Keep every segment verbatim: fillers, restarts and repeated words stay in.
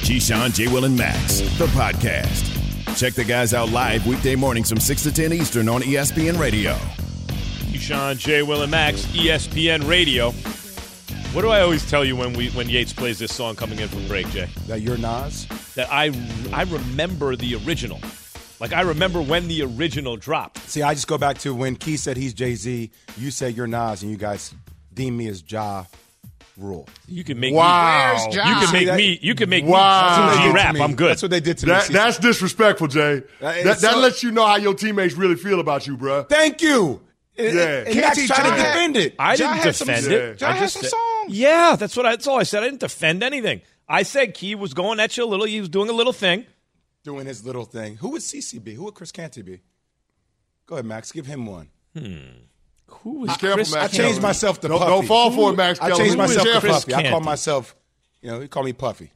Keyshawn, J. Will, and Max, the podcast. Check the guys out live weekday mornings from six to ten Eastern on E S P N Radio. Keyshawn, J. Will, and Max, E S P N Radio. What do I always tell you when we when Yates plays this song coming in from break, Jay? That you're Nas? That I, I remember the original. Like, I remember when the original dropped. See, I just go back to when Key said he's Jay-Z, you said you're Nas, and you guys deem me as Ja Rule. You can make wow. me. You can make that, me. You can make wow. me. G rap. I'm good. That's what they did to that, me. That's disrespectful, Jay. That, that, so, that lets you know how your teammates really feel about you, bro. Thank you. Yeah. And Max tried to defend it. I Ja didn't defend some, it. Ja I had just some said, songs. Yeah, that's what I, that's all I said. I didn't defend anything. I said Key was going at you a little. He was doing a little thing. Doing his little thing. Who would C C be? Who would Chris Canty be? Go ahead, Max. Give him one. Hmm. Who was Be careful, Chris? Max I changed Kelly. myself to don't, Puffy. Don't fall for it, Max I Kelly. changed Who myself is to Chris Puffy. I call Canty? myself, you know, he called me Puffy.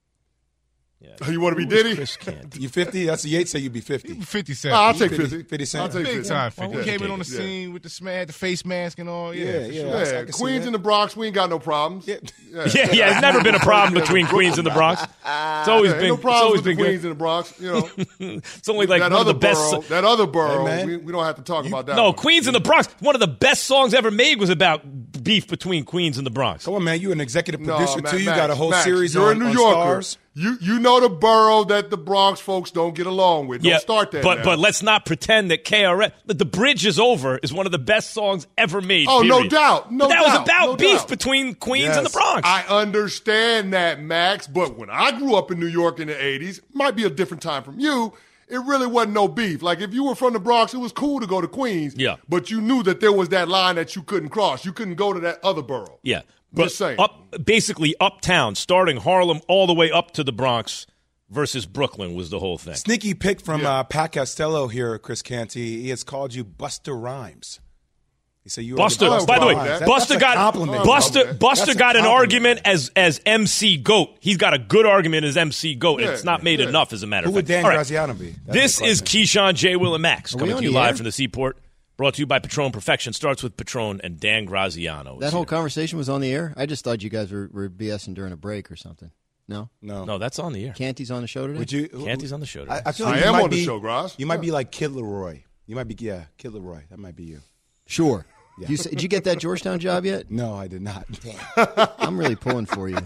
Yeah. You want to be Who was Diddy? Chris Canty? You fifty? That's Yates say you'd be fifty. fifty Oh, Cent. I'll take fifty, fifty. fifty cent. I'll take Big fifty. time Well, fifty. we He came can in on the take it. scene with the sma- the face mask and all. Yeah, Yeah, for yeah. sure. I Yeah, can see Queens that. in the Bronx, we ain't got no problems. Yeah. Yeah, yeah. It's never been a problem between Queens and the Bronx. It's always Yeah, ain't been. no It's problems always with the been Queens good. in the Bronx. You know, It's only like that one of other the best. borough, that other borough, Hey, man. we, we don't have to talk about that. No, one. Queens and the Bronx. One of the best songs ever made was about beef between Queens and the Bronx. Come on, man. You're an executive No, producer, Ma- too. You Max, got a whole Max, series you're on, a New on Yorker. Stars. You you know the borough that the Bronx folks don't get along with. Don't Yeah, start that but now. but let's not pretend that K R S, that The Bridge Is Over is one of the best songs ever made. Oh, no period. doubt. No but that doubt. was about No beef doubt. between Queens Yes. and the Bronx. I understand that, Max, but when I grew up in New York in the eighties, might be a different time from you, it really wasn't no beef. Like, if you were from the Bronx, it was cool to go to Queens, Yeah. but you knew that there was that line that you couldn't cross. You couldn't go to that other borough. yeah, but Just saying. up basically uptown, starting Harlem all the way up to the Bronx versus Brooklyn was the whole thing. Sneaky pick from Yeah. uh, Pat Costello here, Chris Canty. He has called you Buster Rhymes. He said you Buster, are by the way, Rhymes. That- Buster that's a got compliment. Buster. That's Buster a got an compliment. argument as as M C Goat. He's got a good argument as M C Goat. and Yeah, it's not made yeah. enough, as a matter Who of would fact. Dan All right. Graziano be? That's This the is question. Keyshawn, J. Will, and Max we coming on to you the live air? from the Seaport. Brought to you by Patron Perfection. Starts with Patron and Dan Graziano. is That whole here. conversation was on the air? I just thought you guys were, were BSing during a break or something. No? No. No, that's on the air. Canty's on the show today? Would you? Canty's on the show today. I, I feel I like you am might on the be, show, Gross. You might be like Kid Leroy. You might be, yeah, Kid Leroy. That might be you. Sure. You say, did you get that Georgetown job yet? No, I did not. I'm really pulling for you.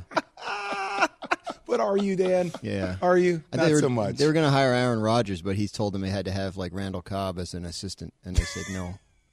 But are you, Dan? Yeah. Are you? I Not think they were, so much. They were going to hire Aaron Rodgers, but he's told them they had to have like Randall Cobb as an assistant, and they said no.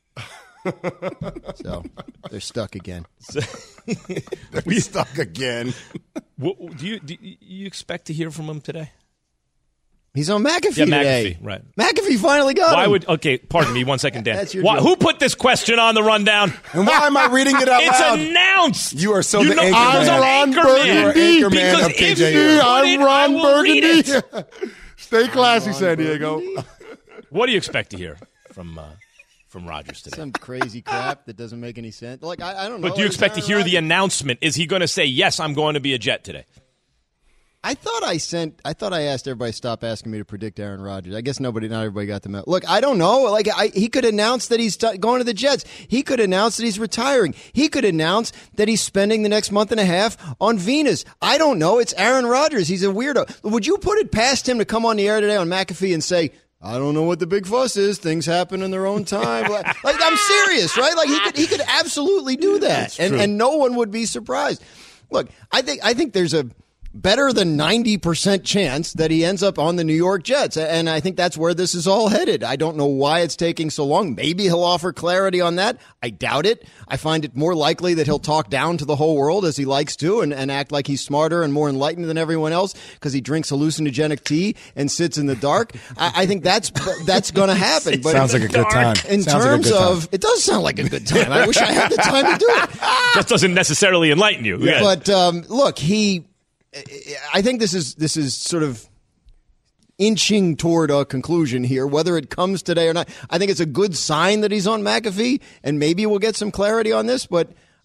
So they're stuck again. we stuck again. What, do you do you expect to hear from him today? He's on McAfee Yeah, today. McAfee, right. McAfee finally got Why him. would? Okay, pardon me, one second, Dan. That's your Why, joke. who put this question on the rundown? And why am I reading it out It's loud? announced. You are so you the know, anchor I was man. an Ron anchor Burgundy. man. You are anchor man Because of if K J you M. put I'm it, Ron I will read Burgundy. it. Stay classy, Ron San Diego. Burgundy? What do you expect to hear from uh, from Rodgers today? Some crazy crap that doesn't make any sense. Like I, I don't know. But do you Is expect to Aaron hear the Rodgers- announcement? Is he going to say, yes, I'm going to be a Jet today? I thought I sent. I thought I asked everybody to stop asking me to predict Aaron Rodgers. I guess nobody, not everybody got them out. Look, I don't know. Like I, he could announce that he's t- going to the Jets. He could announce that he's retiring. He could announce that he's spending the next month and a half on Venus. I don't know. It's Aaron Rodgers. He's a weirdo. Would you put it past him to come on the air today on McAfee and say, I don't know what the big fuss is. Things happen in their own time. Like, like, I'm serious, right? Like he could, he could absolutely do that, and and no one would be surprised. Look, I think I think there's a better than ninety percent chance that he ends up on the New York Jets. And I think that's where this is all headed. I don't know why it's taking so long. Maybe he'll offer clarity on that. I doubt it. I find it more likely that he'll talk down to the whole world as he likes to and, and act like he's smarter and more enlightened than everyone else because he drinks hallucinogenic tea and sits in the dark. I, I think that's that's going to happen. But Sounds like a good time. in Sounds terms like a good time. of, it does sound like a good time. I wish I had the time to do it. Just doesn't necessarily enlighten you. Yeah. But um, look, he. I think this is this is sort of inching toward a conclusion here, whether it comes today or not. I think it's a good sign that he's on McAfee, and maybe we'll get some clarity on this. But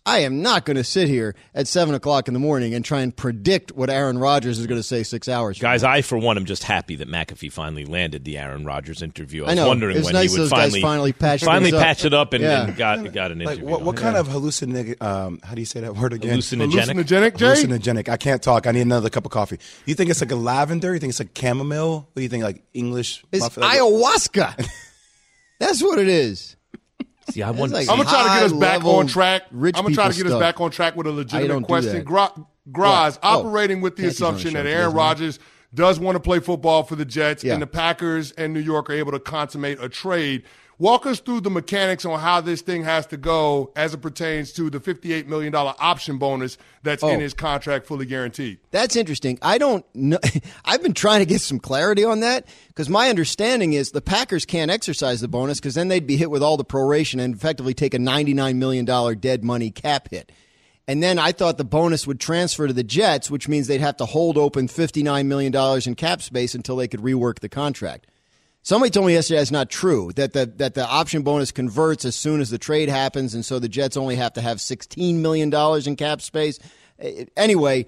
I am not going to sit here at seven o'clock in the morning and try and predict what Aaron Rodgers is going to say six hours from Guys, now. I, for one, am just happy that McAfee finally landed the Aaron Rodgers interview. I was I know. wondering It was when nice he would those guys finally, finally patched finally things up. patch it up and, Yeah. and got, got an Like, interview. what, what kind of hallucinogenic, um, how do you say that word again? Hallucinogenic? Hallucinogenic, Jay? Hallucinogenic. I can't talk. I need another cup of coffee. You think it's like a lavender? You think it's like chamomile? What do you think, like English? It's muffin? ayahuasca. That's what it is. See, I wonder. like- I'm gonna try to get us back high-level on track. I'm rich gonna try to get people us stuff. back on track with a I don't legitimate do question. that. Gra- Graz, What? Oh, operating with the Yankees on the assumption show, that you Aaron guys know. Rodgers does want to play football for the Jets, Yeah. and the Packers and New York are able to consummate a trade. Walk us through the mechanics on how this thing has to go as it pertains to the fifty-eight million dollars option bonus that's Oh. in his contract, fully guaranteed. That's interesting. I don't know. I've been trying to get some clarity on that because my understanding is the Packers can't exercise the bonus because then they'd be hit with all the proration and effectively take a ninety-nine million dollars dead money cap hit. And then I thought the bonus would transfer to the Jets, which means they'd have to hold open fifty-nine million dollars in cap space until they could rework the contract. Somebody told me yesterday that's not true, that the, that the option bonus converts as soon as the trade happens, and so the Jets only have to have sixteen million dollars in cap space. Anyway,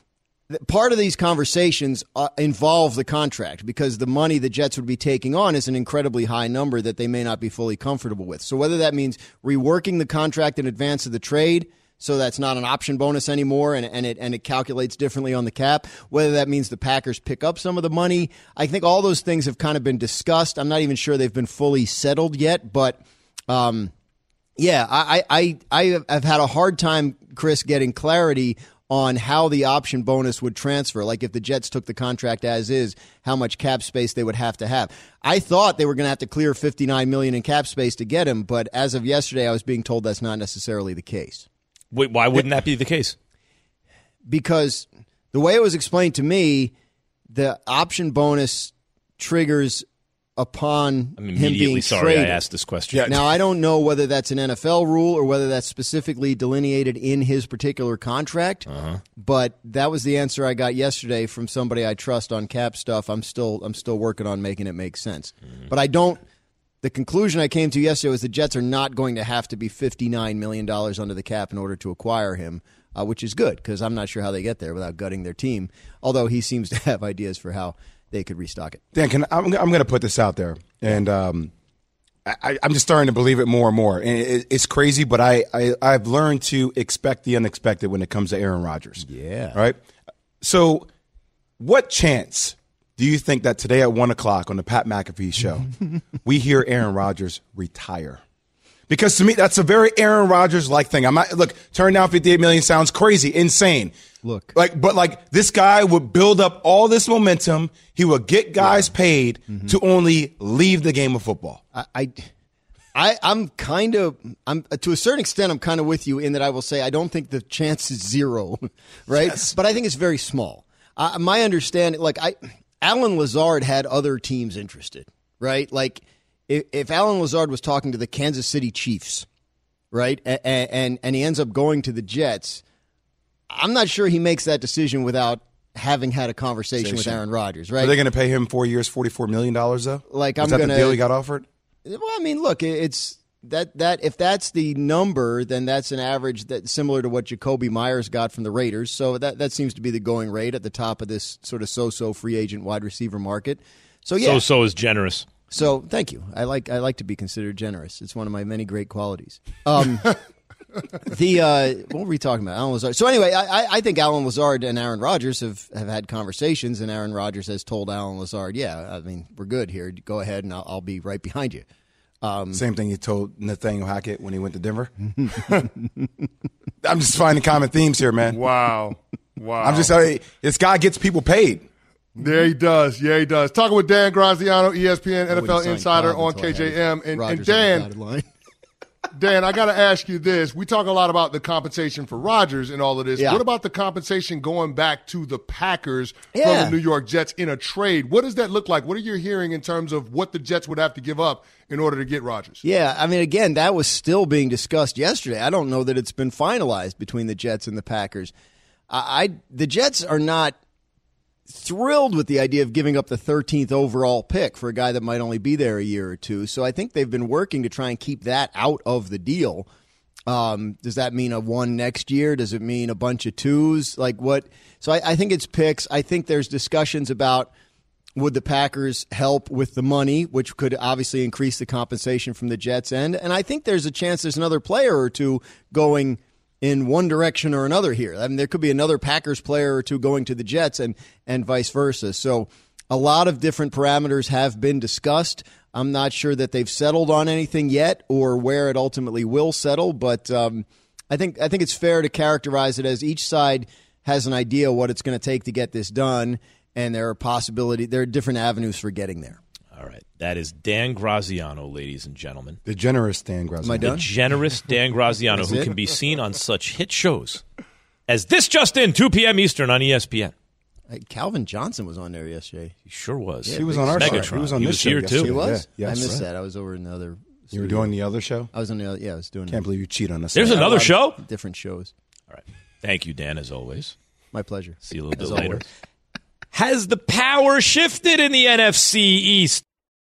part of these conversations uh, involve the contract because the money the Jets would be taking on is an incredibly high number that they may not be fully comfortable with. So whether that means reworking the contract in advance of the trade, so that's not an option bonus anymore, and, and it and it calculates differently on the cap. Whether that means the Packers pick up some of the money, I think all those things have kind of been discussed. I'm not even sure they've been fully settled yet, but um, yeah, I I I have had a hard time, Chris, getting clarity on how the option bonus would transfer. Like if the Jets took the contract as is, how much cap space they would have to have. I thought they were going to have to clear fifty-nine million dollars in cap space to get him, but as of yesterday, I was being told that's not necessarily the case. Wait, why wouldn't that be the case? Because the way it was explained to me, the option bonus triggers upon I'm him immediately being sorry traded. I asked this question. Yeah. Now, I don't know whether that's an N F L rule or whether that's specifically delineated in his particular contract, Uh-huh. but that was the answer I got yesterday from somebody I trust on cap stuff. I'm still I'm still working on making it make sense. Mm-hmm. But I don't the conclusion I came to yesterday was the Jets are not going to have to be fifty-nine million dollars under the cap in order to acquire him, uh, which is good because I'm not sure how they get there without gutting their team, although he seems to have ideas for how they could restock it. Dan, can, I'm, I'm going to put this out there, and um, I, I'm just starting to believe it more and more. And it, it's crazy, but I, I, I've learned to expect the unexpected when it comes to Aaron Rodgers. Yeah. Right? So what chance do you think that today at one o'clock on the Pat McAfee show, we hear Aaron Rodgers retire? Because to me, that's a very Aaron Rodgers-like thing. I'm not, look, turn down fifty-eight million dollars sounds crazy, insane. Look. Like, but like this guy would build up all this momentum. He would get guys yeah. paid mm-hmm. to only leave the game of football. I, I, I I'm kind of, I'm to a certain extent, I'm kind of with you in that I will say I don't think the chance is zero, right? Yes. But I think it's very small. Uh, my understanding, like I, Alan Lazard had other teams interested, right? Like if, if Alan Lazard was talking to the Kansas City Chiefs, right, and and, and he ends up going to the Jets, I'm not sure he makes that decision without having had a conversation Station. with Aaron Rodgers, right? Are they going to pay him four years, forty-four million dollars though? Like Was I'm that going to the deal he got offered? Well, I mean, look, it's that that if that's the number, then that's an average that's similar to what Jacoby Myers got from the Raiders. So that that seems to be the going rate at the top of this sort of so-so free agent wide receiver market. So yeah, so-so is generous. So thank you. I like I like to be considered generous. It's one of my many great qualities. Um, the uh, what were we talking about? Alan Lazard. So anyway, I, I think Alan Lazard and Aaron Rodgers have, have had conversations, and Aaron Rodgers has told Alan Lazard, "Yeah, I mean, we're good here. Go ahead, and I'll, I'll be right behind you." Um, Same thing he told Nathaniel Hackett when he went to Denver. I'm just finding common themes here, man. Wow, wow. I'm just telling you, this guy gets people paid. There he does. Yeah, he does. Talking with Dan Graziano, E S P N N F L Insider on K J M. And, and Dan, Dan, I got to ask you this. We talk a lot about the compensation for Rodgers and all of this. Yeah. What about the compensation going back to the Packers yeah. from the New York Jets in a trade? What does that look like? What are you hearing in terms of what the Jets would have to give up in order to get Rodgers? Yeah, I mean, again, that was still being discussed yesterday. I don't know that it's been finalized between the Jets and the Packers. I, I the Jets are not thrilled with the idea of giving up the thirteenth overall pick for a guy that might only be there a year or two. So I think they've been working to try and keep that out of the deal. Um, does that mean a one next year? Does it mean a bunch of twos? Like what? So I, I think it's picks. I think there's discussions about would the Packers help with the money, which could obviously increase the compensation from the Jets' end. And I think there's a chance there's another player or two going in one direction or another here. I mean, there could be another Packers player or two going to the Jets and, and vice versa. So a lot of different parameters have been discussed. I'm not sure that they've settled on anything yet or where it ultimately will settle, but um, I think I think it's fair to characterize it as each side has an idea what it's going to take to get this done, and there are possibility there are different avenues for getting there. All right. That is Dan Graziano, ladies and gentlemen. The generous Dan Graziano. Am I done? The generous Dan Graziano, who it? can be seen on such hit shows as This Just In, two p.m. Eastern on E S P N. Hey, Calvin Johnson was on there yesterday. He sure was. He was on our Megatron. show. He was on He this was show here, yesterday. too. He was? Yeah, yes, I missed right. that. I was over in the other You studio. were doing the other show? I was on the other, yeah, I was doing Can't believe you cheat on us. There's like that. another show? different shows. All right. Thank you, Dan, as always. My pleasure. See you a little As bit later. always. Has the power shifted in the N F C East?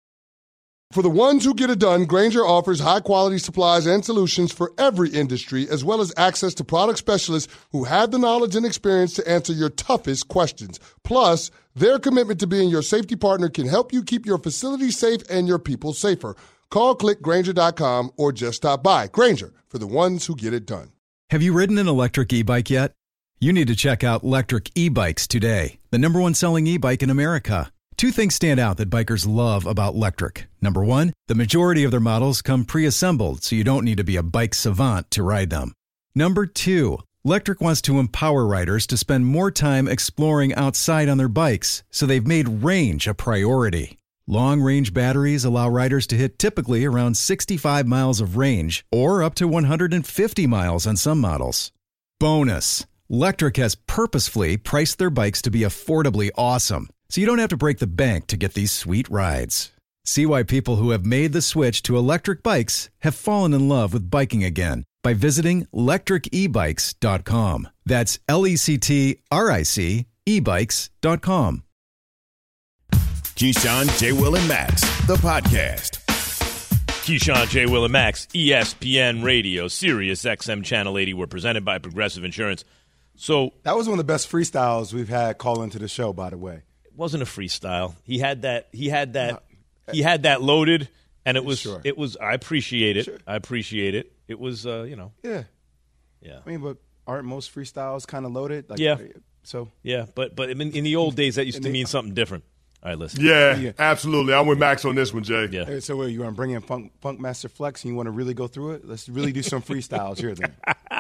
For the ones who get it done, Grainger offers high-quality supplies and solutions for every industry, as well as access to product specialists who have the knowledge and experience to answer your toughest questions. Plus, their commitment to being your safety partner can help you keep your facility safe and your people safer. Call click Grainger dot com or just stop by. Grainger, for the ones who get it done. Have you ridden an electric e-bike yet? You need to check out Electric E-Bikes today, the number one selling e-bike in America. Two things stand out that bikers love about Electric. Number one, the majority of their models come pre-assembled, so you don't need to be a bike savant to ride them. Number two, Electric wants to empower riders to spend more time exploring outside on their bikes, so they've made range a priority. Long-range batteries allow riders to hit typically around sixty-five miles of range, or up to one hundred fifty miles on some models. Bonus, Electric has purposefully priced their bikes to be affordably awesome, so you don't have to break the bank to get these sweet rides. See why people who have made the switch to electric bikes have fallen in love with biking again by visiting electric e bikes dot com. That's L E C T R I C e bikes dot com. Keyshawn, J. Will, and Max, the podcast. Keyshawn, J. Will, and Max, E S P N Radio, Sirius X M Channel eighty. We're presented by Progressive Insurance. So That was one of the best freestyles we've had call into the show, by the way. it wasn't a freestyle. He had that. He had that. He had that loaded, and it was. Sure. It was. I appreciate it. Sure. I appreciate it. It was. Uh, you know. Yeah. Yeah. I mean, but aren't most freestyles kind of loaded? Like, Yeah. So Yeah. But but in, in the old days, that used to mean something different. All right, listen. Yeah, Yeah. absolutely. I'm with Max on this one, Jay. Yeah. Hey, so what, you want to bring in Funk, Funk Master Flex and you want to really go through it? Let's really do some freestyles here then.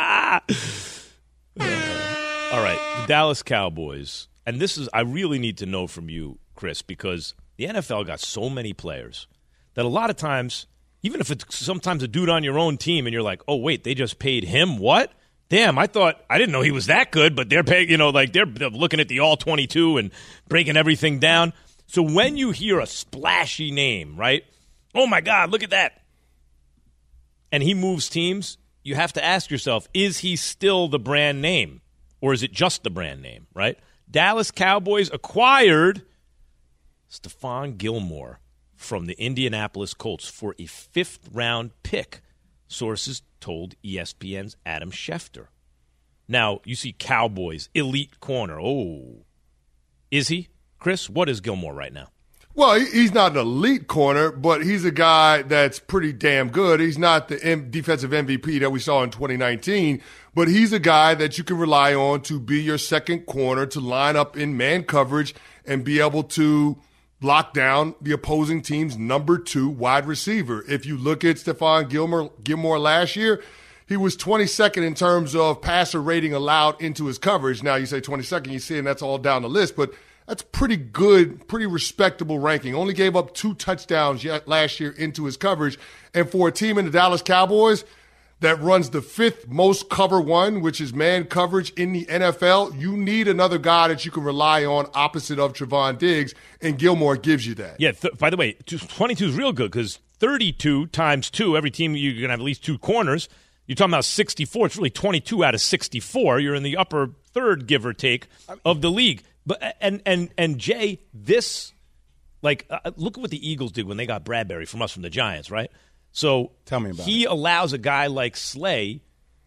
All right, the Dallas Cowboys, and this is I really need to know from you, Chris, because the N F L got so many players that a lot of times, even if it's sometimes a dude on your own team, and you're like, oh wait, they just paid him what? Damn, I thought I didn't know he was that good, but they're paying, you know, like they're, they're looking at the all twenty-two and breaking everything down. So when you hear a splashy name, right? Oh my God, look at that! And he moves teams. You have to ask yourself, is he still the brand name? Or is it just the brand name, right? Dallas Cowboys acquired Stephon Gilmore from the Indianapolis Colts for a fifth-round pick, sources told E S P N's Adam Schefter. Now, you see Cowboys, elite corner. Oh, is he? Chris, what is Gilmore right now? Well, he- he's not an elite corner, but he's a guy that's pretty damn good. He's not the M- defensive M V P that we saw in twenty nineteen, but he's a guy that you can rely on to be your second corner, to line up in man coverage and be able to lock down the opposing team's number two wide receiver. If you look at Stephon Gilmore, Gilmore last year, he was twenty-second in terms of passer rating allowed into his coverage. Now you say twenty-second, you see, and that's all down the list, but that's pretty good, pretty respectable ranking. Only gave up two touchdowns yet last year into his coverage. And for a team in the Dallas Cowboys that runs the fifth most cover one, which is man coverage in the N F L, you need another guy that you can rely on opposite of Trevon Diggs, and Gilmore gives you that. Yeah, th- by the way, twenty-two is real good because thirty-two times two, every team you're going to have at least two corners. You're talking about sixty-four. It's really twenty-two out of sixty-four. You're in the upper third, give or take, of the league. But and and and Jay, this like uh, look at what the Eagles did when they got Bradbury from us from the Giants, right? So Tell me about he allows a guy like Slay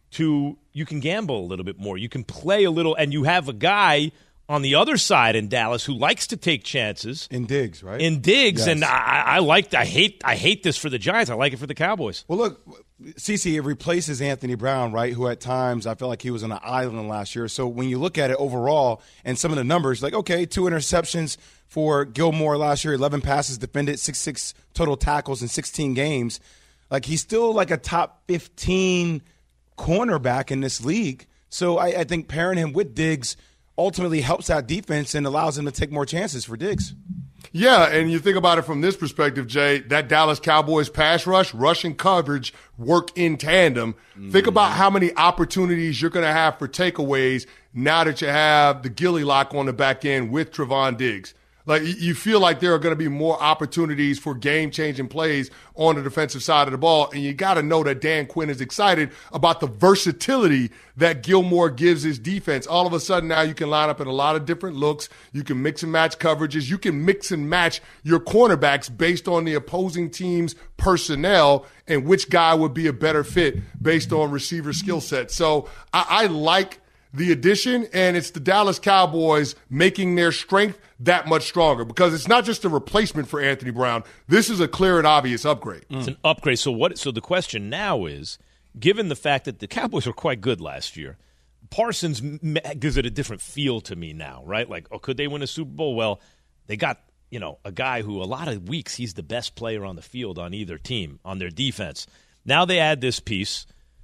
to you can gamble a little bit more. You can play a little, and you have a guy on the other side in Dallas who likes to take chances. In Diggs, right? In Diggs, Yes. and I, I like. I hate. I hate this for the Giants. I like it for the Cowboys. Well, look, CeCe, it replaces Anthony Brown, right, who at times I felt like he was on an island last year. So when you look at it overall and some of the numbers, like, okay, two interceptions for Gilmore last year, eleven passes defended, six six total tackles in sixteen games. Like, he's still like a top fifteen cornerback in this league. So I, I think pairing him with Diggs ultimately helps that defense and allows them to take more chances for Diggs. Yeah, and you think about it from this perspective, Jay, that Dallas Cowboys pass rush, rushing coverage work in tandem. Mm. Think about how many opportunities you're going to have for takeaways now that you have the Gilly lock on the back end with Trevon Diggs. Like, you feel like there are going to be more opportunities for game-changing plays on the defensive side of the ball, and you got to know that Dan Quinn is excited about the versatility that Gilmore gives his defense. All of a sudden now you can line up in a lot of different looks. You can mix and match coverages. You can mix and match your cornerbacks based on the opposing team's personnel and which guy would be a better fit based on receiver skill set. So I, I like the addition, and it's the Dallas Cowboys making their strength that much stronger because it's not just a replacement for Anthony Brown. This is a clear and obvious upgrade. It's an upgrade. So what? So the question now is, given the fact that the Cowboys were quite good last year, Parsons gives it a different feel to me now, right? Like, oh, could they win a Super Bowl? Well, they got, you know, a guy who a lot of weeks he's the best player on the field on either team, on their defense. Now they add this piece.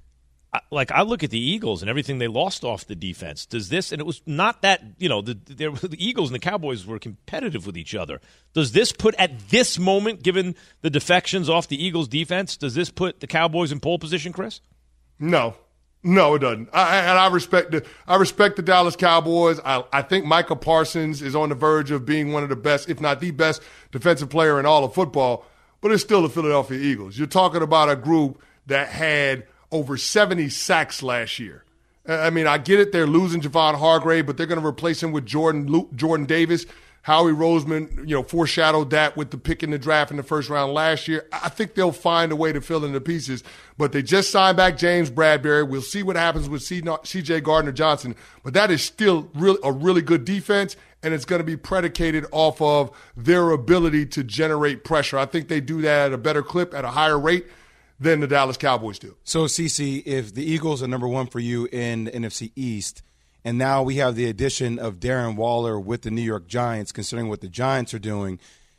Like, I look at the Eagles and everything they lost off the defense. Does this, and it was not that, you know, the, the Eagles and the Cowboys were competitive with each other. Does this put, at this moment, given the defections off the Eagles defense, does this put the Cowboys in pole position, Chris? No. No, it doesn't. I, and I respect the I respect the Dallas Cowboys. I, I think Micah Parsons is on the verge of being one of the best, if not the best, defensive player in all of football. But it's still the Philadelphia Eagles. You're talking about a group that had over seventy sacks last year. I mean, I get it. They're losing Javon Hargrave, but they're going to replace him with Jordan Luke, Jordan Davis. Howie Roseman, you know, foreshadowed that with the pick in the draft in the first round last year. I think they'll find a way to fill in the pieces. But they just signed back James Bradbury. We'll see what happens with C J Gardner-Johnson. But that is still really a really good defense, and it's going to be predicated off of their ability to generate pressure. I think they do that at a better clip, at a higher rate than the Dallas Cowboys do. So, CeCe, if the Eagles are number one for you in the N F C East, and now we have the addition of Darren Waller with the New York Giants, considering what the Giants are doing,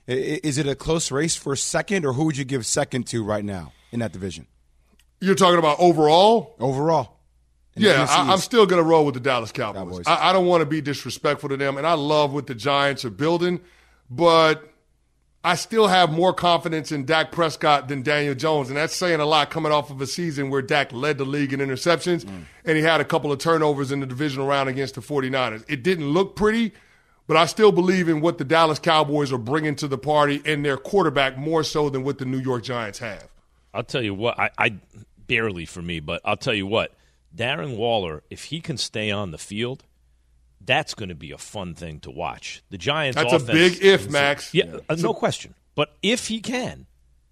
is it a close race for second, or who would you give second to right now in that division? You're talking about overall? Overall. Yeah, I, I'm still going to roll with the Dallas Cowboys. Cowboys. I, I don't want to be disrespectful to them, and I love what the Giants are building, but I still have more confidence in Dak Prescott than Daniel Jones, and that's saying a lot coming off of a season where Dak led the league in interceptions, mm. and he had a couple of turnovers in the divisional round against the 49ers. It didn't look pretty, but I still believe in what the Dallas Cowboys are bringing to the party and their quarterback more so than what the New York Giants have. I'll tell you what, I, I barely for me, but I'll tell you what, Darren Waller, if he can stay on the field, that's going to be a fun thing to watch. The Giants' That's offense, a big if, Max. Yeah, yeah. Uh, no question. But if he can,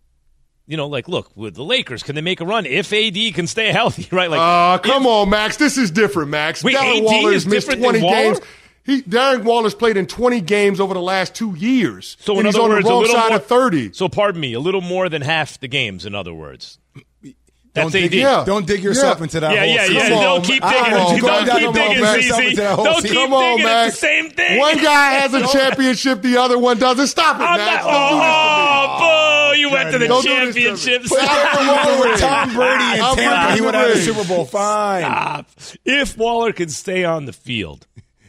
you know, like, look, with the Lakers, can they make a run? If A D can stay healthy, right? Like, uh, come if, on, Max. This is different, Max. Wait, Darren A D Waller is has missed different twenty than Waller? games. He, Darren Waller's played in twenty games over the last two years. So, in and he's other on words, the a wrong little side more, of thirty. So, pardon me, a little more than half the games, in other words. That's don't A D. Dig, yeah. Don't dig yourself yeah. into that yeah, hole. Yeah, yeah, Come yeah. on, Don't keep digging. Don't Don't go keep down digging, the C C. hole. Don't keep Come on, digging. Max. It's the same thing. One guy has a championship, the other one doesn't. Stop it, I'm Max. not, Don't do this to me. oh, boo. You went to the Don't do this to me. championships. Put Darren Waller with Tom Brady in I'm Tampa. bringing He would the have a ring. Super Bowl. Fine. Stop. If Waller can stay on the field,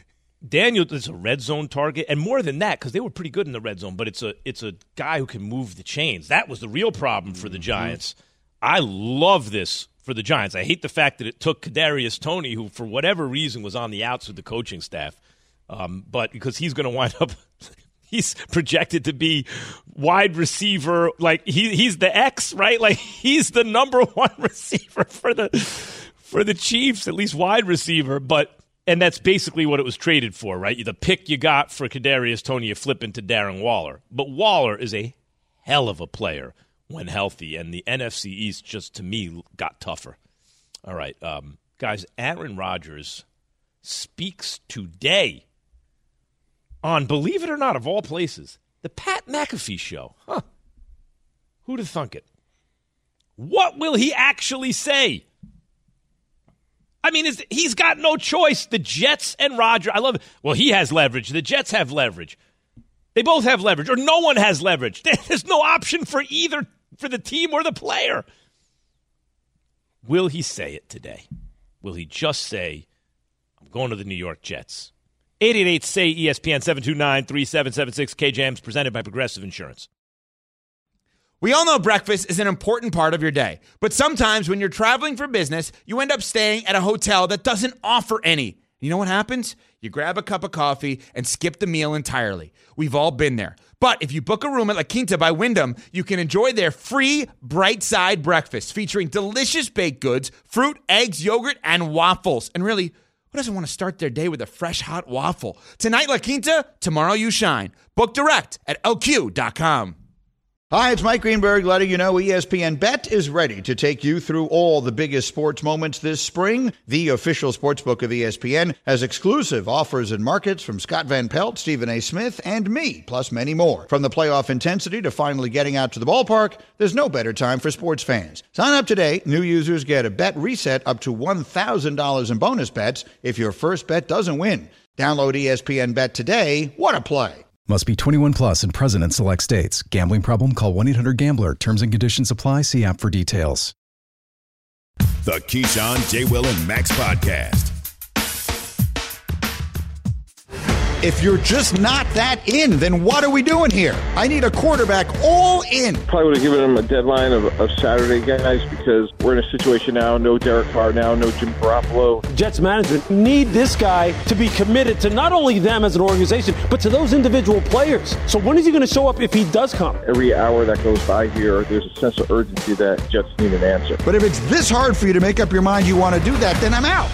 Daniel is a red zone target, and more than that, because they were pretty good in the red zone, but it's a it's a guy who can move the chains. That was the real problem for the Giants. I love this for the Giants. I hate the fact that it took Kadarius Toney, who for whatever reason was on the outs with the coaching staff, um, but because he's going to wind up – he's projected to be wide receiver. Like, he he's the X, right? Like, he's the number one receiver for the for the Chiefs, at least wide receiver, but – and that's basically what it was traded for, right? The pick you got for Kadarius Toney, you flip into Darren Waller. But Waller is a hell of a player when healthy, and the N F C East just, to me, got tougher. All right. Um, guys, Aaron Rodgers speaks today on, believe it or not, of all places, the Pat McAfee show. Huh. Who'd have thunk it? What will he actually say? I mean, is, he's got no choice. The Jets and Rodgers, I love it. Well, he has leverage. The Jets have leverage. They both have leverage, or no one has leverage. There's no option for either, for the team or the player. Will he say it today? Will he just say, I'm going to the New York Jets? eight eight eight, S A Y, E S P N, seven two nine, three seven seven six, K J M is presented by Progressive Insurance. We all know breakfast is an important part of your day, but sometimes when you're traveling for business, you end up staying at a hotel that doesn't offer any. You know what happens? You grab a cup of coffee and skip the meal entirely. We've all been there. But if you book a room at La Quinta by Wyndham, you can enjoy their free Bright Side breakfast featuring delicious baked goods, fruit, eggs, yogurt, and waffles. And really, who doesn't want to start their day with a fresh, hot waffle? Tonight, La Quinta, tomorrow you shine. Book direct at L Q dot com. Hi, it's Mike Greenberg letting you know E S P N Bet is ready to take you through all the biggest sports moments this spring. The official sportsbook of E S P N has exclusive offers and markets from Scott Van Pelt, Stephen A. Smith, and me, plus many more. From the playoff intensity to finally getting out to the ballpark, there's no better time for sports fans. Sign up today. New users get a bet reset up to one thousand dollars in bonus bets if your first bet doesn't win. Download E S P N Bet today. What a play. Must be twenty-one plus and present in select states. Gambling problem? Call one eight hundred gambler. Terms and conditions apply. See app for details. The Keyshawn, J. Will, and Max podcast. If you're just not that in, then what are we doing here? I need a quarterback all in. Probably would have given him a deadline of, of Saturday, guys, because we're in a situation now, no Derek Carr now, no Jim Garoppolo. Jets management need this guy to be committed to not only them as an organization, but to those individual players. So when is he going to show up if he does come? Every hour that goes by here, there's a sense of urgency that Jets need an answer. But if it's this hard for you to make up your mind you want to do that, then I'm out.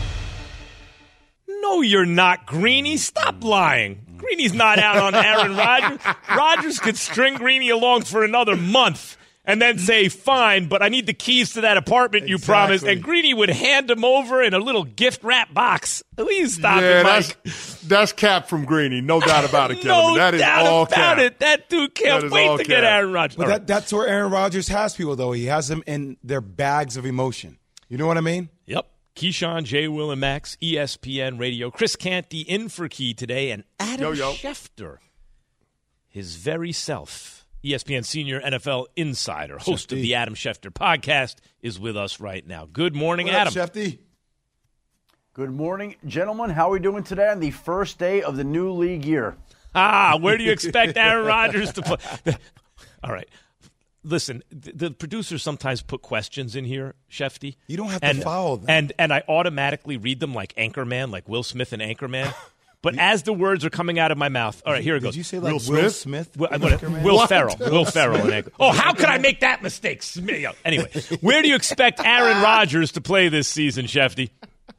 No, you're not, Greeny. Stop lying. Greeny's not out on Aaron Rodgers. Rodgers could string Greeny along for another month and then say, fine, but I need the keys to that apartment you Exactly. promised. And Greeny would hand him over in a little gift wrap box. Please stop yeah, it, Mike. That's, that's cap from Greeny. No doubt about it, Kevin. no that is doubt all about cap. it. That dude can't That is wait all to cap. get Aaron Rodgers. But All that, right. that's where Aaron Rodgers has people, though. He has them in their bags of emotion. You know what I mean? Yep. Keyshawn, J. Will, and Max, E S P N Radio. Chris Canty in for Key today, and Adam Yo, yo. Schefter, his very self, E S P N senior N F L insider, host of the Adam Schefter podcast, is with us right now. Good morning, What Adam. up, Shefty? Good morning, gentlemen. How are we doing today on the first day of the new league year? Ah, where do you expect Aaron Rodgers to play? All right. Listen, the, the producers sometimes put questions in here, Shefty. You don't have and, to follow them. And, and I automatically read them like Anchorman, like Will Smith and Anchorman. But as the words are coming out of my mouth, all right, here it goes. Did you say like Will Will Smith? Smith? Will, I'm gonna- Will Ferrell. Will Ferrell. And Anchor- oh, how could I make that mistake? Anyway, where do you expect Aaron Rodgers to play this season, Shefty?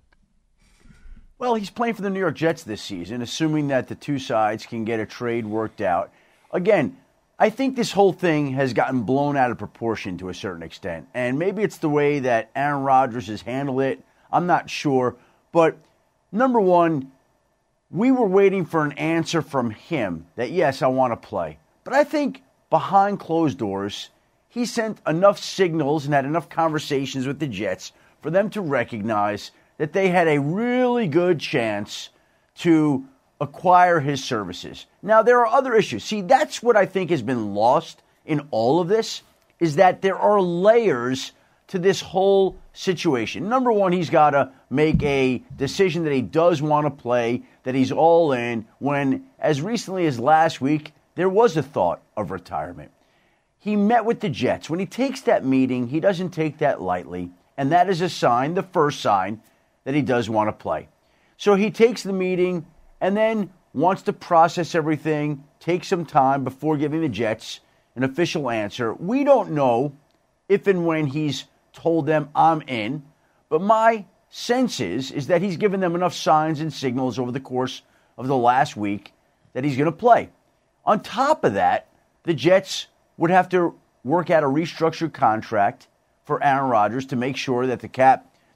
Well, he's playing for the New York Jets this season, assuming that the two sides can get a trade worked out. Again, I think this whole thing has gotten blown out of proportion to a certain extent. And maybe it's the way that Aaron Rodgers has handled it. I'm not sure. But number one, we were waiting for an answer from him that, yes, I want to play. But I think behind closed doors, he sent enough signals and had enough conversations with the Jets for them to recognize that they had a really good chance to acquire his services. Now, there are other issues. See, that's what I think has been lost in all of this, is that there are layers to this whole situation. Number one, he's got to make a decision that he does want to play, that he's all in, when, as recently as last week, there was a thought of retirement. He met with the Jets. When he takes that meeting, he doesn't take that lightly, and that is a sign, the first sign, that he does want to play. So he takes the meeting and then wants to process everything, take some time before giving the Jets an official answer. We don't know if and when he's told them I'm in, but my sense is, is that he's given them enough signs and signals over the course of the last week that he's going to play. On top of that, the Jets would have to work out a restructured contract for Aaron Rodgers to make sure that the cap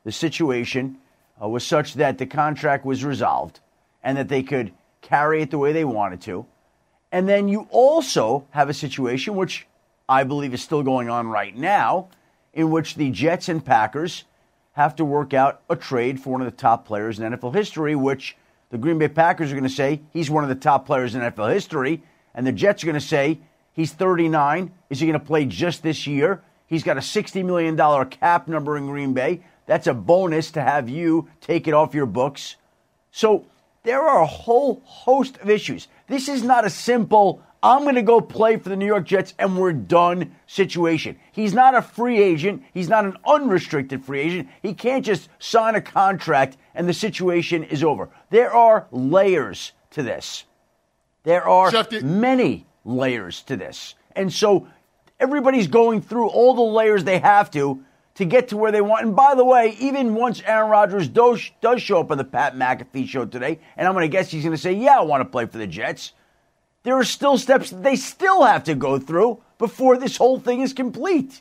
the situation uh, was such that the contract was resolved and that they could carry it the way they wanted to. And then you also have a situation, which I believe is still going on right now, in which the Jets and Packers have to work out a trade for one of the top players in N F L history, which the Green Bay Packers are going to say he's one of the top players in N F L history, and the Jets are going to say he's thirty-nine. Is he going to play just this year? He's got a sixty million dollars cap number in Green Bay. That's a bonus to have you take it off your books. So there are a whole host of issues. This is not a simple, I'm going to go play for the New York Jets and we're done situation. He's not a free agent. He's not an unrestricted free agent. He can't just sign a contract and the situation is over. There are layers to this. There are many layers to this. And so everybody's going through all the layers they have to to get to where they want. And by the way, even once Aaron Rodgers does, does show up on the Pat McAfee show today, and I'm going to guess he's going to say, yeah, I want to play for the Jets, there are still steps that they still have to go through before this whole thing is complete.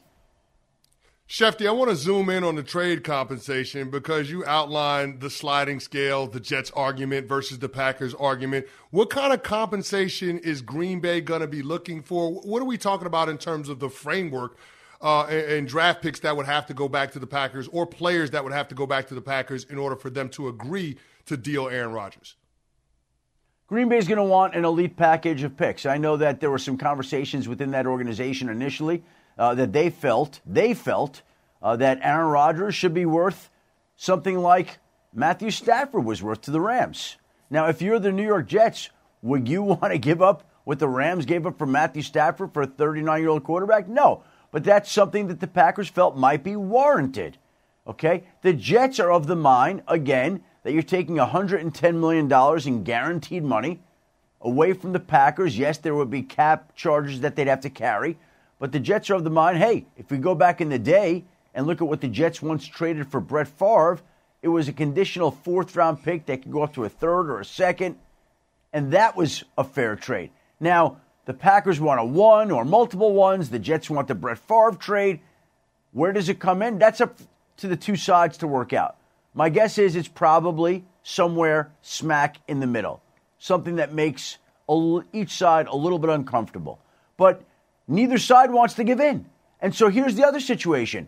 Shefty, I want to zoom in on the trade compensation because you outlined the sliding scale, the Jets argument versus the Packers argument. What kind of compensation is Green Bay going to be looking for? What are we talking about in terms of the framework uh, and, and draft picks that would have to go back to the Packers or players that would have to go back to the Packers in order for them to agree to deal Aaron Rodgers? Green Bay is going to want an elite package of picks. I know that there were some conversations within that organization initially uh, that they felt, they felt uh, that Aaron Rodgers should be worth something like Matthew Stafford was worth to the Rams. Now, if you're the New York Jets, would you want to give up what the Rams gave up for Matthew Stafford for a thirty-nine-year-old quarterback? No, but that's something that the Packers felt might be warranted. Okay? The Jets are of the mind, again, that you're taking one hundred ten million dollars in guaranteed money away from the Packers. Yes, there would be cap charges that they'd have to carry, but the Jets are of the mind, hey, if we go back in the day and look at what the Jets once traded for Brett Favre, it was a conditional fourth-round pick that could go up to a third or a second, and that was a fair trade. Now, the Packers want a one or multiple ones. The Jets want the Brett Favre trade. Where does it come in? That's up to the two sides to work out. My guess is it's probably somewhere smack in the middle, something that makes a, each side a little bit uncomfortable. But neither side wants to give in. And so here's the other situation.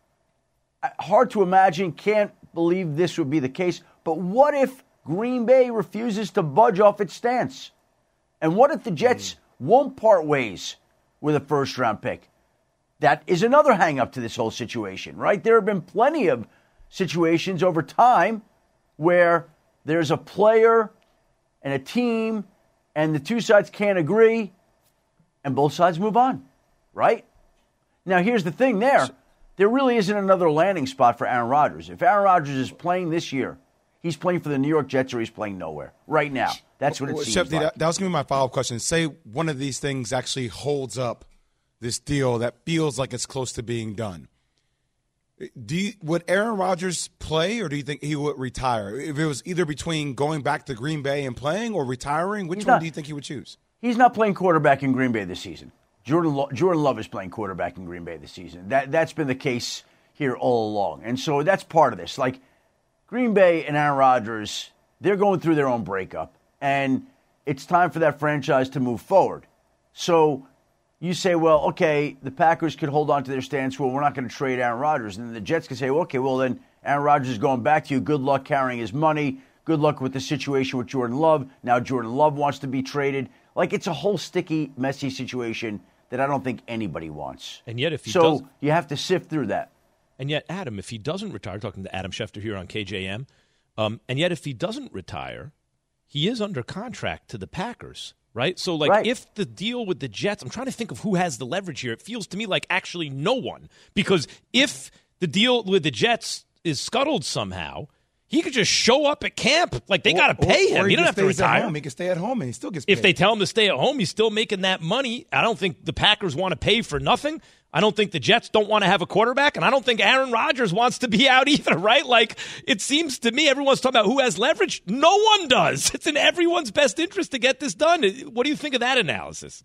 Hard to imagine, can't believe this would be the case, but what if Green Bay refuses to budge off its stance? And what if the Jets mm. won't part ways with a first-round pick? That is another hang-up to this whole situation, right? There have been plenty of situations over time where there's a player and a team and the two sides can't agree and both sides move on, right? Now, here's the thing there. There really isn't another landing spot for Aaron Rodgers. If Aaron Rodgers is playing this year, he's playing for the New York Jets or he's playing nowhere right now. That's what it well, seems Shefty, like. That, that was going to be my follow-up question. Say one of these things actually holds up this deal that feels like it's close to being done. Do you, would Aaron Rodgers play, or do you think he would retire? If it was either between going back to Green Bay and playing or retiring, which he's one not, do you think he would choose? He's not playing quarterback in Green Bay this season. Jordan Lo- Jordan Love is playing quarterback in Green Bay this season. That, that's been the case here all along. And so that's part of this. Like, Green Bay and Aaron Rodgers, they're going through their own breakup, and it's time for that franchise to move forward. So you say, well, okay, the Packers could hold on to their stance. Well, we're not going to trade Aaron Rodgers. And then the Jets could say, well, okay, well, then Aaron Rodgers is going back to you. Good luck carrying his money. Good luck with the situation with Jordan Love. Now Jordan Love wants to be traded. Like, it's a whole sticky, messy situation that I don't think anybody wants. And yet if he so does, you have to sift through that. And yet, Adam, if he doesn't retire, talking to Adam Schefter here on K J M, um, and yet if he doesn't retire, he is under contract to the Packers. Right? So, like, right. if the deal with the Jets, I'm trying to think of who has the leverage here. It feels to me like actually no one. Because if the deal with the Jets is scuttled somehow, he could just show up at camp. Like, they got to pay him. Or he, he don't have to retire. At home. He can stay at home, and he still gets paid. If they tell him to stay at home, he's still making that money. I don't think the Packers want to pay for nothing. I don't think the Jets don't want to have a quarterback, and I don't think Aaron Rodgers wants to be out either, right? Like, it seems to me everyone's talking about who has leverage. No one does. It's in everyone's best interest to get this done. What do you think of that analysis?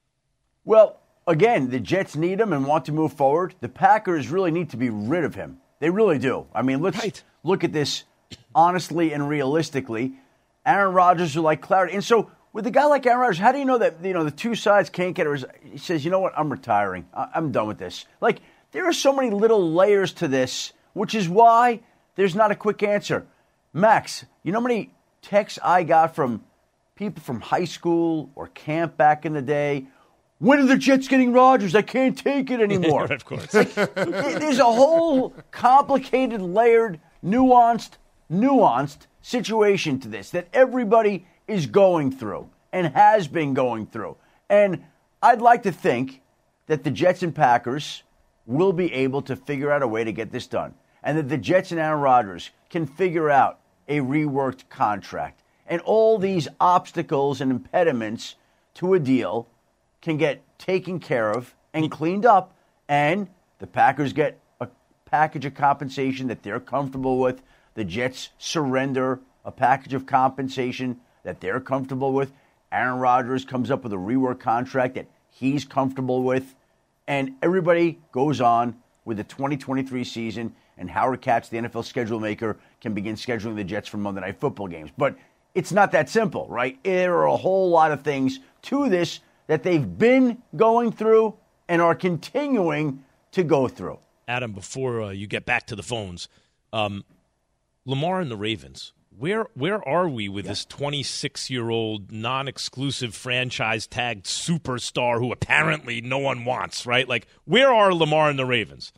Well, again, the Jets need him and want to move forward. The Packers really need to be rid of him. They really do. I mean, let's right. look at this honestly and realistically. Aaron Rodgers would like clarity. And so with a guy like Aaron Rodgers, how do you know that, you know, the two sides can't get it? He says, you know what, I'm retiring. I'm done with this. Like, there are so many little layers to this, which is why there's not a quick answer. Max, you know how many texts I got from people from high school or camp back in the day? When are the Jets getting Rodgers? I can't take it anymore. Of course. Like, there's a whole complicated, layered, nuanced, nuanced situation to this that everybody is going through and has been going through. And I'd like to think that the Jets and Packers will be able to figure out a way to get this done. And that the Jets and Aaron Rodgers can figure out a reworked contract. And all these obstacles and impediments to a deal can get taken care of and cleaned up, and the Packers get a package of compensation that they're comfortable with. The Jets surrender a package of compensation that they're comfortable with. Aaron Rodgers comes up with a reworked contract that he's comfortable with, and everybody goes on with the twenty twenty-three season, and Howard Katz, the N F L schedule maker, can begin scheduling the Jets for Monday Night Football games. But it's not that simple, right? There are a whole lot of things to this that they've been going through and are continuing to go through. Adam, before uh, you get back to the phones, um, Lamar and the Ravens, where where are we with yeah. this twenty-six-year-old non-exclusive franchise-tagged superstar who apparently no one wants, right? Like, where are Lamar and the Ravens?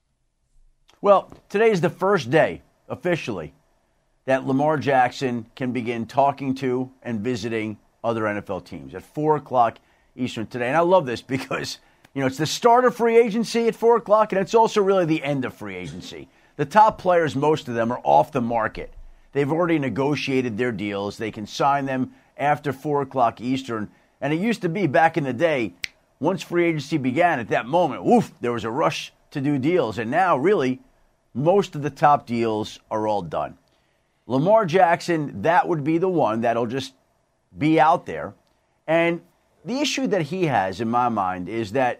Well, today is the first day, officially, that Lamar Jackson can begin talking to and visiting other N F L teams at four o'clock Eastern today. And I love this because, you know, it's the start of free agency at four o'clock, and it's also really the end of free agency. The top players, most of them, are off the market. They've already negotiated their deals. They can sign them after four o'clock Eastern. And it used to be back in the day, once free agency began, at that moment, woof, there was a rush to do deals. And now, really, most of the top deals are all done. Lamar Jackson, that would be the one that'll just be out there. And the issue that he has, in my mind, is that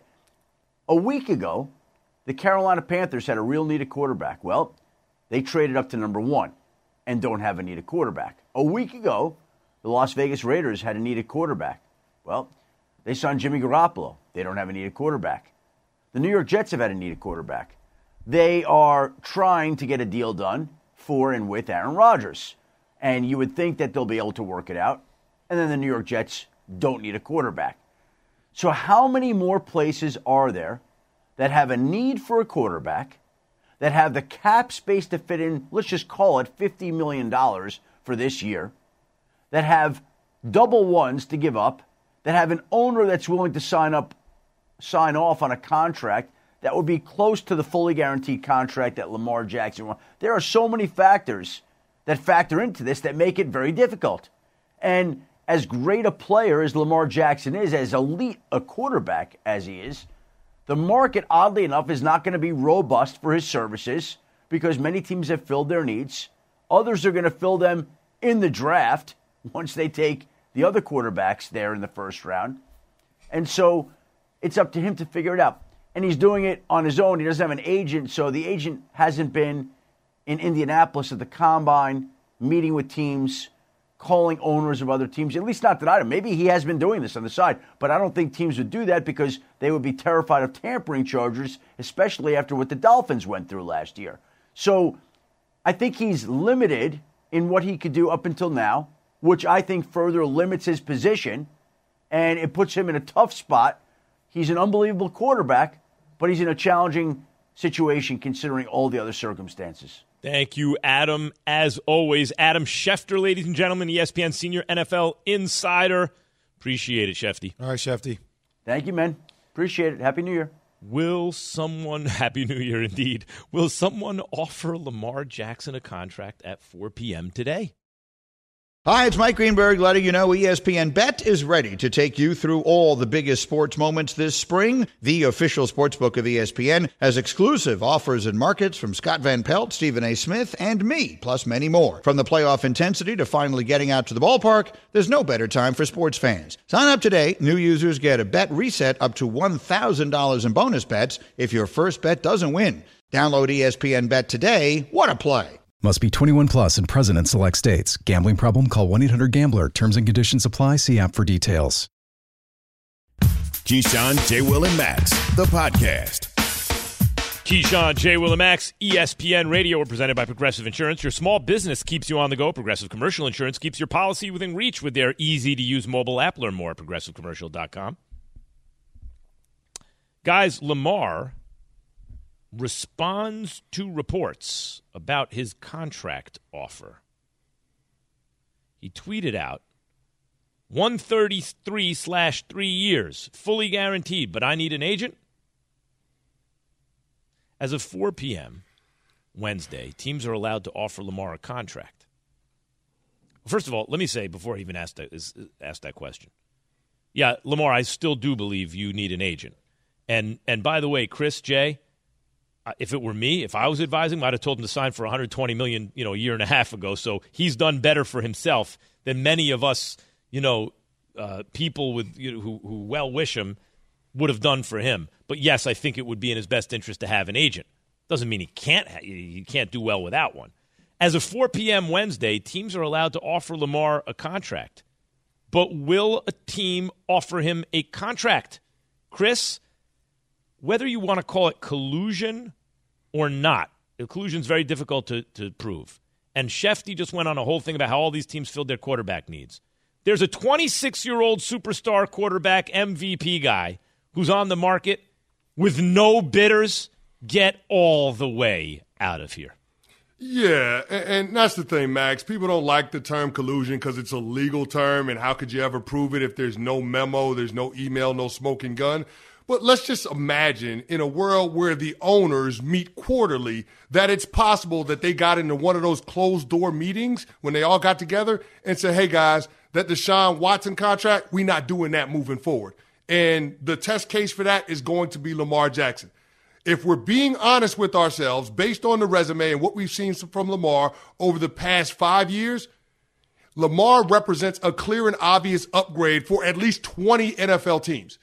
a week ago, the Carolina Panthers had a real need of quarterback. Well, they traded up to number one and don't have a need of quarterback. A week ago, the Las Vegas Raiders had a need of quarterback. Well, they signed Jimmy Garoppolo. They don't have a need of quarterback. The New York Jets have had a need of quarterback. They are trying to get a deal done for and with Aaron Rodgers. And you would think that they'll be able to work it out. And then the New York Jets don't need a quarterback. So how many more places are there that have a need for a quarterback, that have the cap space to fit in, let's just call it fifty million dollars for this year, that have double ones to give up, that have an owner that's willing to sign up, sign off on a contract that would be close to the fully guaranteed contract that Lamar Jackson wants? There are so many factors that factor into this that make it very difficult. And as great a player as Lamar Jackson is, as elite a quarterback as he is, the market, oddly enough, is not going to be robust for his services because many teams have filled their needs. Others are going to fill them in the draft once they take the other quarterbacks there in the first round. And so it's up to him to figure it out. And he's doing it on his own. He doesn't have an agent, so the agent hasn't been in Indianapolis at the Combine, meeting with teams, calling owners of other teams, at least not that I know. Maybe he has been doing this on the side, but I don't think teams would do that because they would be terrified of tampering charges, especially after what the Dolphins went through last year. So I think he's limited in what he could do up until now, which I think further limits his position, and it puts him in a tough spot. He's an unbelievable quarterback, but he's in a challenging situation considering all the other circumstances. Thank you, Adam. As always, Adam Schefter, ladies and gentlemen, E S P N Senior N F L Insider. Appreciate it, Shefty. All right, Shefty. Thank you, man. Appreciate it. Happy New Year. Will someone, Happy New Year indeed, will someone offer Lamar Jackson a contract at four p.m. today? Hi, it's Mike Greenberg letting you know E S P N Bet is ready to take you through all the biggest sports moments this spring. The official sportsbook of E S P N has exclusive offers and markets from Scott Van Pelt, Stephen A. Smith, and me, plus many more. From the playoff intensity to finally getting out to the ballpark, there's no better time for sports fans. Sign up today. New users get a bet reset up to one thousand dollars in bonus bets if your first bet doesn't win. Download E S P N Bet today. What a play. Must be twenty-one plus and present in select states. Gambling problem? Call one eight hundred gambler. Terms and conditions apply. See app for details. Keyshawn, J. Will, and Max, the podcast. Keyshawn, J. Will, and Max, E S P N Radio, are presented by Progressive Insurance. Your small business keeps you on the go. Progressive Commercial Insurance keeps your policy within reach with their easy-to-use mobile app. Learn more at progressive commercial dot com. Guys, Lamar responds to reports about his contract offer. He tweeted out, one thirty-three slash three years, fully guaranteed, but I need an agent. As of four p.m. Wednesday, teams are allowed to offer Lamar a contract. First of all, let me say, before I even ask that, ask that question, yeah, Lamar, I still do believe you need an agent. And and by the way, Chris, Jay, if it were me, if I was advising, I'd have told him to sign for one hundred twenty million dollars, you know, a year and a half ago. So he's done better for himself than many of us, you know, uh, people with you know, who who well wish him would have done for him. But yes, I think it would be in his best interest to have an agent. Doesn't mean he can't ha- he can't do well without one. As of four p.m. Wednesday, teams are allowed to offer Lamar a contract. But will a team offer him a contract? Chris, whether you want to call it collusion or not, collusion is very difficult to, to prove. And Shefty just went on a whole thing about how all these teams filled their quarterback needs. There's a twenty-six-year-old superstar quarterback M V P guy who's on the market with no bidders. Get all the way out of here. Yeah, and, and that's the thing, Max. People don't like the term collusion because it's a legal term, and how could you ever prove it if there's no memo, there's no email, no smoking gun? But let's just imagine in a world where the owners meet quarterly that it's possible that they got into one of those closed-door meetings when they all got together and said, hey, guys, that Deshaun Watson contract, we're not doing that moving forward. And the test case for that is going to be Lamar Jackson. If we're being honest with ourselves, based on the resume and what we've seen from Lamar over the past five years, Lamar represents a clear and obvious upgrade for at least twenty N F L teams.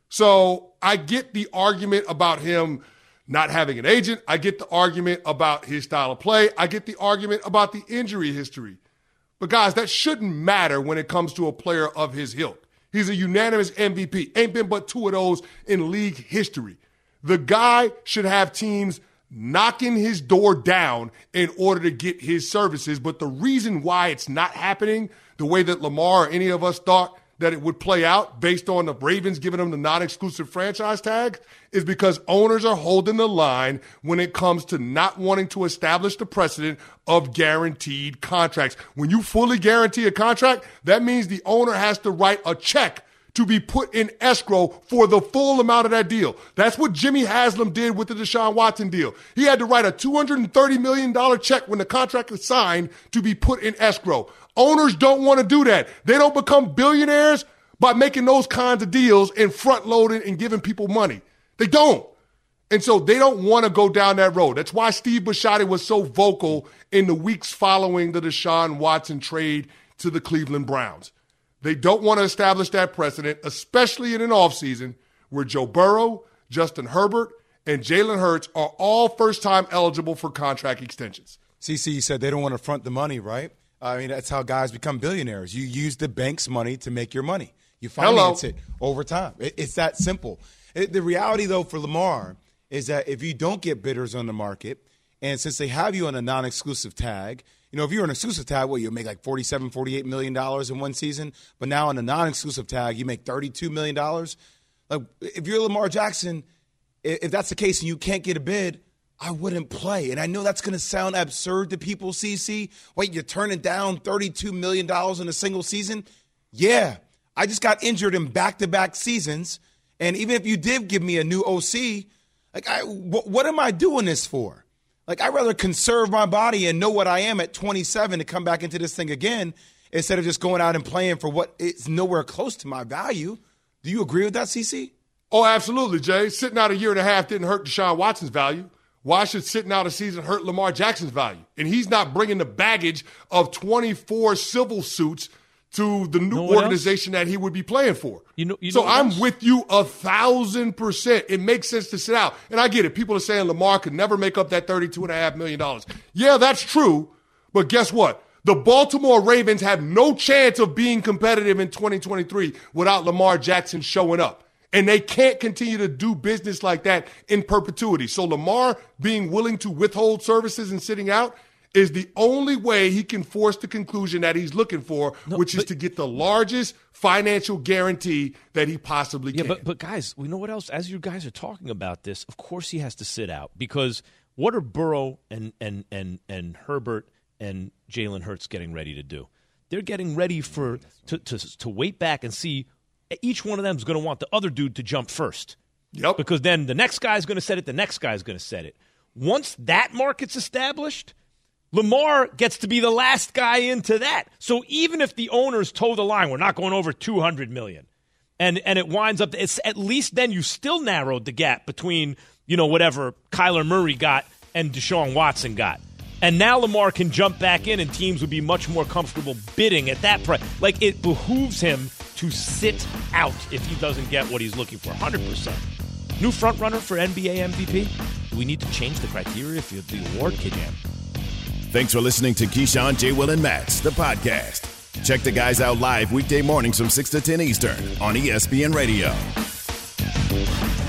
So I get the argument about him not having an agent. I get the argument about his style of play. I get the argument about the injury history. But, guys, that shouldn't matter when it comes to a player of his ilk. He's a unanimous M V P. Ain't been but two of those in league history. The guy should have teams knocking his door down in order to get his services. But the reason why it's not happening the way that Lamar or any of us thought that it would play out based on the Ravens giving him the non-exclusive franchise tag is because owners are holding the line when it comes to not wanting to establish the precedent of guaranteed contracts. When you fully guarantee a contract, that means the owner has to write a check to be put in escrow for the full amount of that deal. That's what Jimmy Haslam did with the Deshaun Watson deal. He had to write a two hundred thirty million dollars check when the contract was signed to be put in escrow. Owners don't want to do that. They don't become billionaires by making those kinds of deals and front loading and giving people money. They don't. And so they don't want to go down that road. That's why Steve Bisciotti was so vocal in the weeks following the Deshaun Watson trade to the Cleveland Browns. They don't want to establish that precedent, especially in an offseason where Joe Burrow, Justin Herbert, and Jalen Hurts are all first-time eligible for contract extensions. C C said they don't want to front the money, right? I mean, that's how guys become billionaires. You use the bank's money to make your money. You finance Hello. it over time. It, it's that simple. It, the reality, though, for Lamar is that if you don't get bidders on the market, and since they have you on a non-exclusive tag, you know, if you're an exclusive tag, well, you make like forty-seven, forty-eight million dollars in one season. But now on a non-exclusive tag, you make thirty-two million dollars. Like, if you're Lamar Jackson, if that's the case and you can't get a bid, I wouldn't play. And I know that's going to sound absurd to people, C C. Wait, you're turning down thirty-two million dollars in a single season? Yeah. I just got injured in back-to-back seasons. And even if you did give me a new O C, like, I, what, what am I doing this for? Like, I'd rather conserve my body and know what I am at twenty-seven to come back into this thing again instead of just going out and playing for what is nowhere close to my value. Do you agree with that, C C? Oh, absolutely, Jay. Sitting out a year and a half didn't hurt Deshaun Watson's value. Why should sitting out a season hurt Lamar Jackson's value? And he's not bringing the baggage of twenty-four civil suits to the new know what organization else? that he would be playing for. You know, you so know what I'm else? with you a thousand percent. It makes sense to sit out. And I get it. People are saying Lamar could never make up that thirty-two point five million dollars. Yeah, that's true. But guess what? The Baltimore Ravens have no chance of being competitive in twenty twenty-three without Lamar Jackson showing up. And they can't continue to do business like that in perpetuity. So Lamar being willing to withhold services and sitting out is the only way he can force the conclusion that he's looking for, no, which but, is to get the largest financial guarantee that he possibly yeah, can. But, but guys, we know what else? As you guys are talking about this, of course he has to sit out, because what are Burrow and and and and Herbert and Jalen Hurts getting ready to do? They're getting ready for to to, to wait back and see. Each one of them is going to want the other dude to jump first. Yep. Because then the next guy's going to set it, the next guy's going to set it. Once that market's established, Lamar gets to be the last guy into that. So even if the owners toe the line, we're not going over two hundred million dollars, and and it winds up, it's at least then you still narrowed the gap between, you know, whatever Kyler Murray got and Deshaun Watson got. And now Lamar can jump back in, and teams would be much more comfortable bidding at that price. Like, it behooves him to sit out if he doesn't get what he's looking for, one hundred percent. New front runner for N B A M V P? Do we need to change the criteria for the award, K-Jam? Thanks for listening to Keyshawn, J. Will, and Max, the podcast. Check the guys out live weekday mornings from six to ten Eastern on E S P N Radio.